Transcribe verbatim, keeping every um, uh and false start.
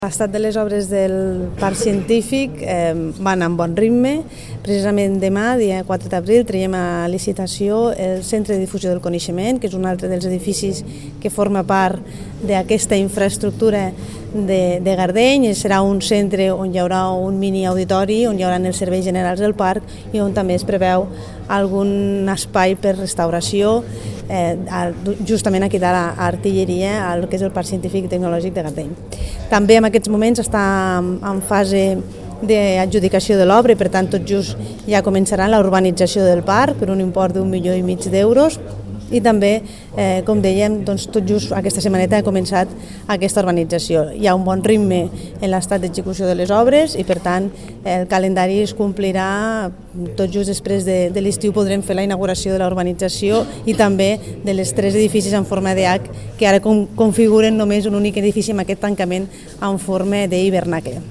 L'estat de les obres del Parc Científic eh, van amb bon ritme. Precisament demà, dia quatre d'abril, traiem a licitació el Centre de Difusió del Coneixement, que és un altre dels edificis que forma part d'aquesta infraestructura de, de Gardeny. Serà un centre on hi haurà un mini auditori, on hi haurà els serveis generals del parc i on també es preveu algun espai per restauració, eh, justament aquí dalt a Artilleria, al que és el Parc Científic i Tecnològic de Gardeny. També en aquests moments està en fase d'adjudicació de l'obra i per tant tot just ja començarà la urbanització del parc per un import d'un milió i mig d'euros i també, eh, com dèiem, doncs, tot just aquesta setmaneta ha començat aquesta urbanització. Hi ha un bon ritme en l'estat d'execució de les obres i per tant el calendari es complirà tot just després de, de l'estiu. Podrem fer la inauguració de la urbanització i també de les tres edificis en forma de H que ara configuren només un únic edifici amb aquest tancament en forma d'hivernacle.